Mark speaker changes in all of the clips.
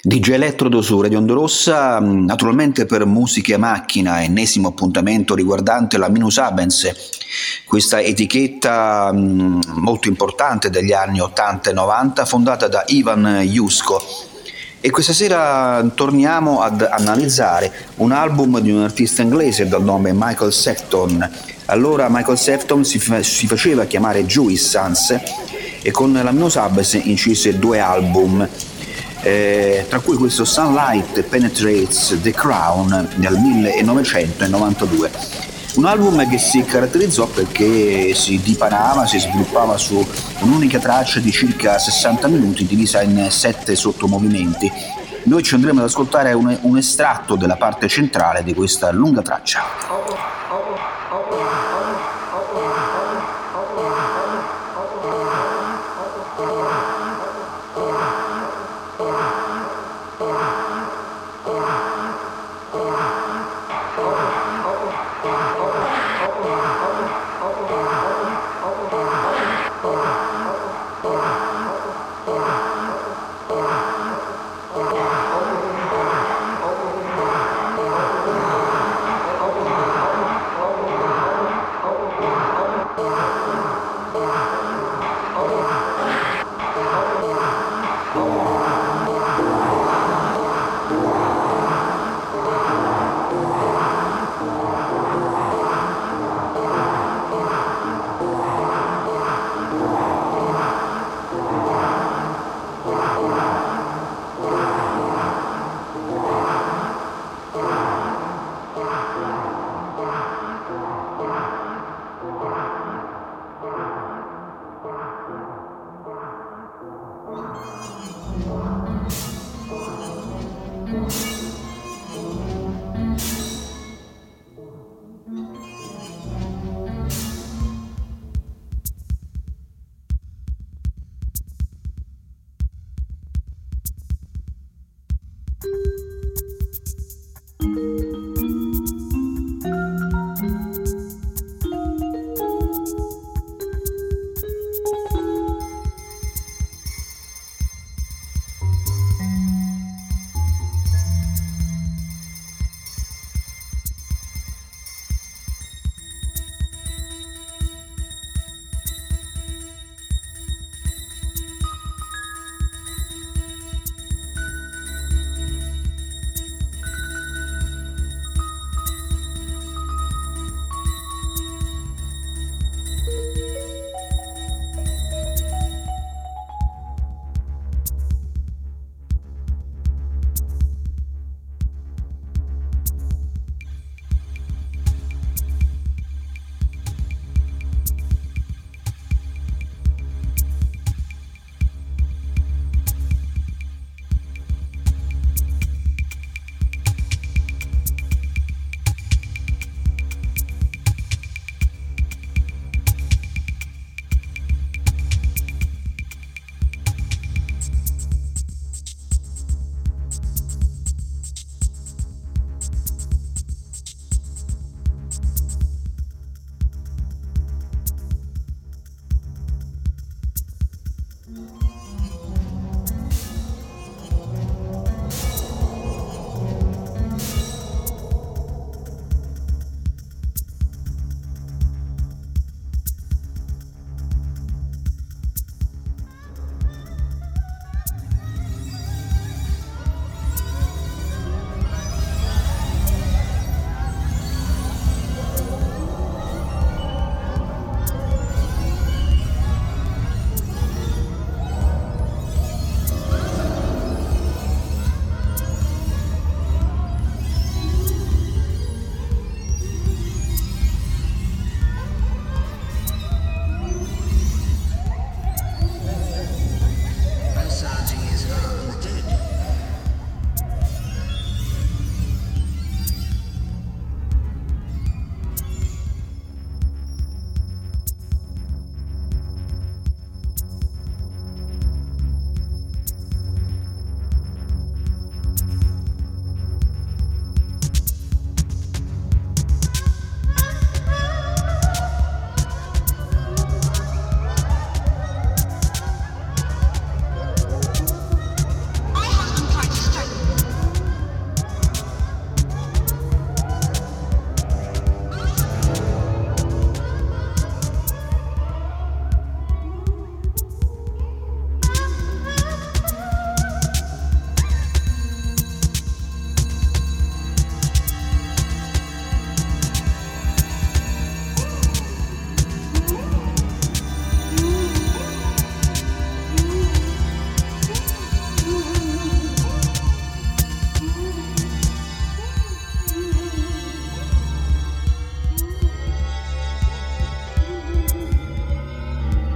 Speaker 1: DJ Elettrodo su Radio Ondorossa, naturalmente per Musiche a Macchina, ennesimo appuntamento riguardante la Minus Abens, questa etichetta molto importante degli anni 80 e 90, fondata da Ivan Jusko. E questa sera torniamo ad analizzare un album di un artista inglese dal nome Michael Sefton. Allora Michael Sefton si faceva chiamare Joey Sans e con la Minus Abens incise 2 album, tra cui questo Sunlight Penetrates the Crown nel 1992. Un album che si caratterizzò perché si dipanava, si sviluppava su un'unica traccia di circa 60 minuti divisa in 7 sottomovimenti. Noi ci andremo ad ascoltare un estratto della parte centrale di questa lunga traccia.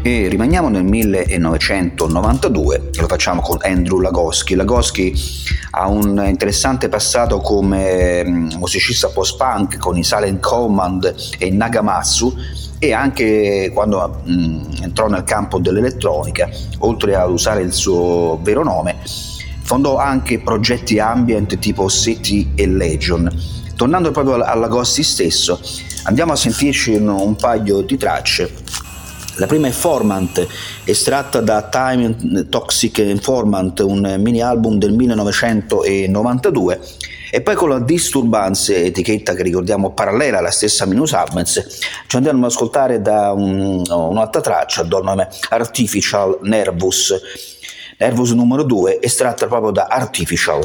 Speaker 1: E rimaniamo nel 1992, lo facciamo con Andrew Lagosky. Lagosky ha un interessante passato come musicista post-punk con i Silent Command e i Nagamatsu, e anche quando entrò nel campo dell'elettronica, oltre ad usare il suo vero nome, fondò anche progetti ambient tipo City e Legion. Tornando proprio alla Ghosti stesso, andiamo a sentirci un paio di tracce. La prima è Formant, estratta da Time Toxic Informant, un mini album del 1992, e poi con la Disturbance, etichetta che ricordiamo parallela alla stessa Minus Abens, ci andiamo ad ascoltare da un'altra traccia dal nome Artificial Nervous numero 2, estratta proprio da Artificial.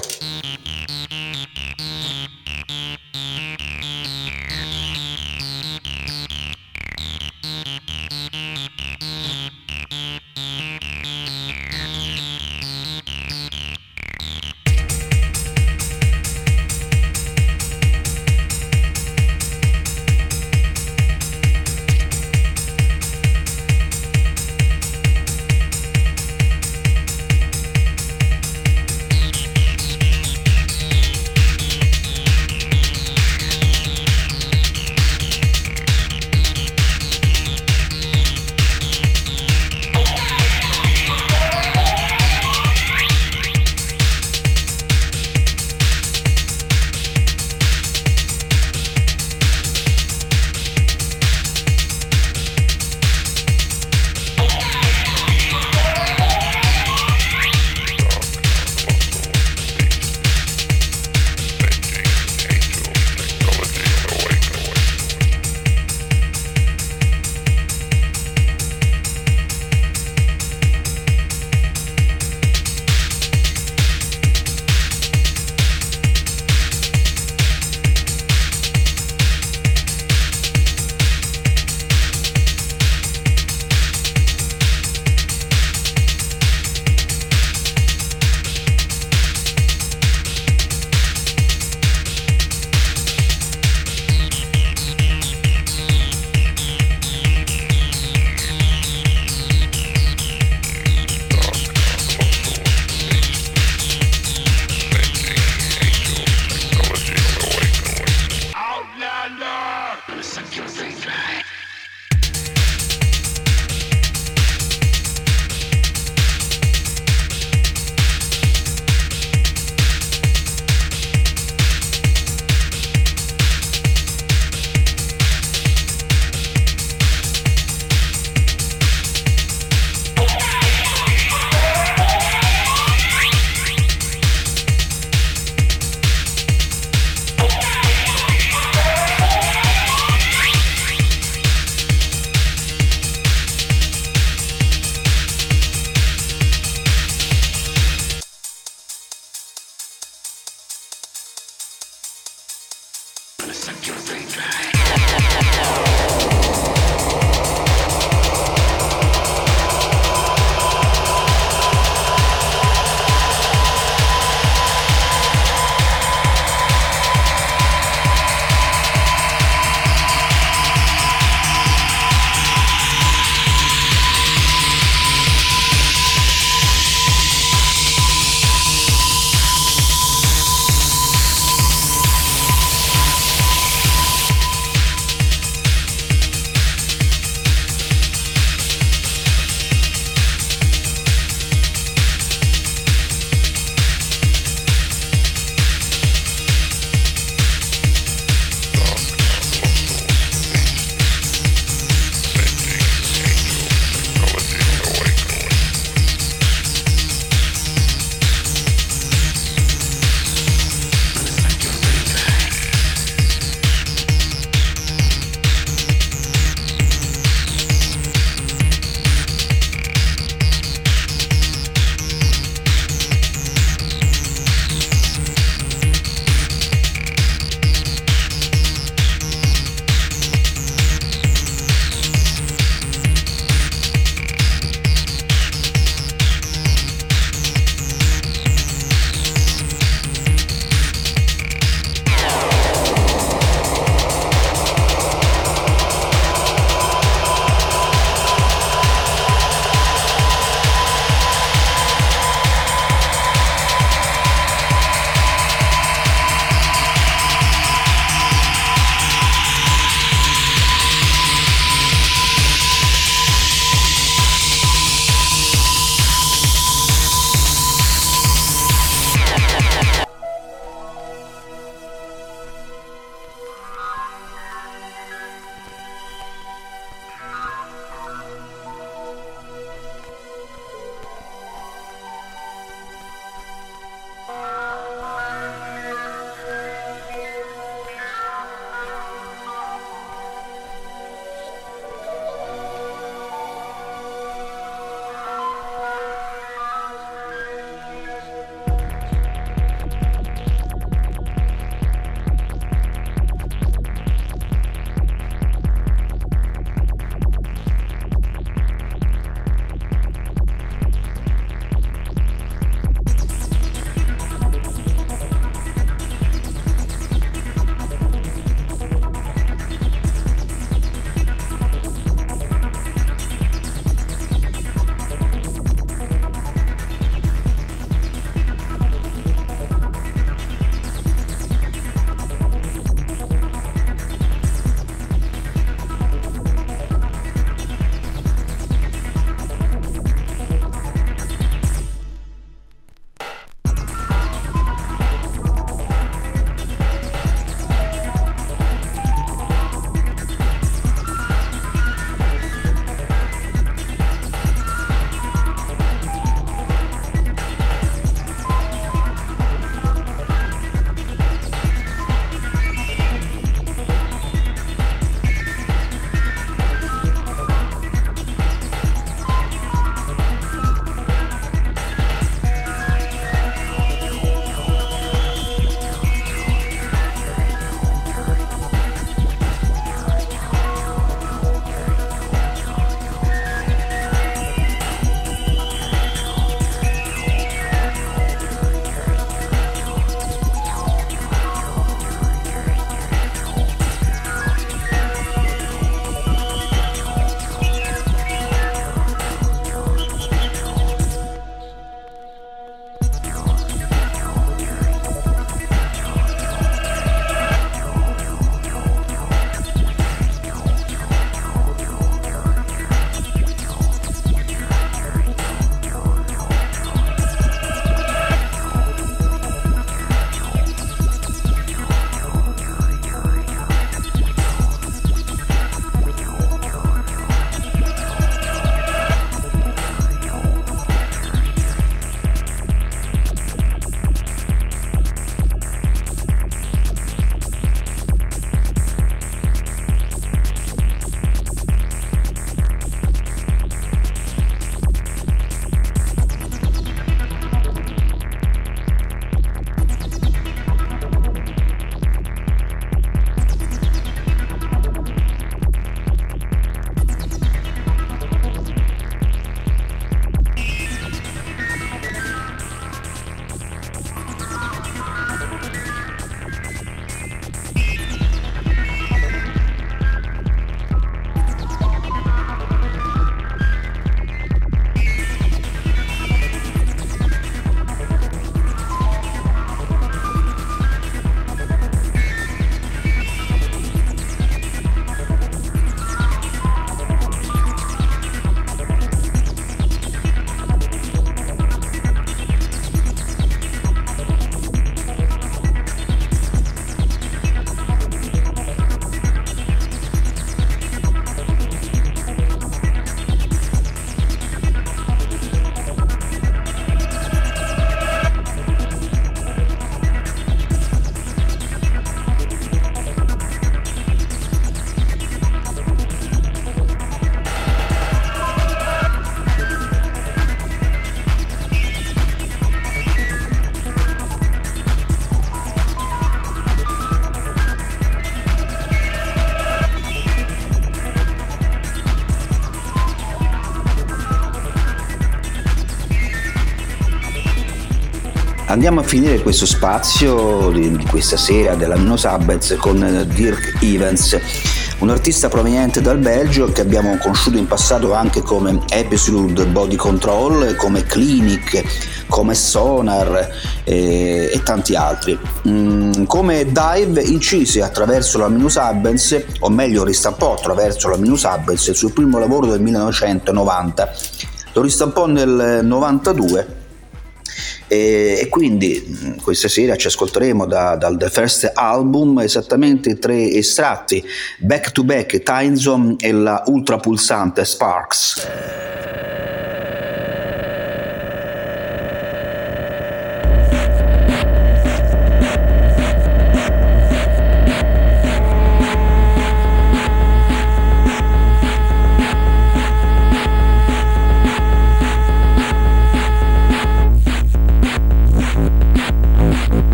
Speaker 1: Andiamo a finire questo spazio di questa sera dell'Aminosabenz con Dirk Evans, un artista proveniente dal Belgio che abbiamo conosciuto in passato anche come Absolute Body Control, come Clinic, come Sonar e tanti altri. Come Dive incise attraverso l'Aminosabenz, o meglio ristampò attraverso l'Aminosabenz, il suo primo lavoro del 1990. Lo ristampò nel 92 e quindi questa sera ci ascolteremo dal The First Album esattamente 3 estratti: Back to Back, Time Zone e la ultra pulsante Sparks.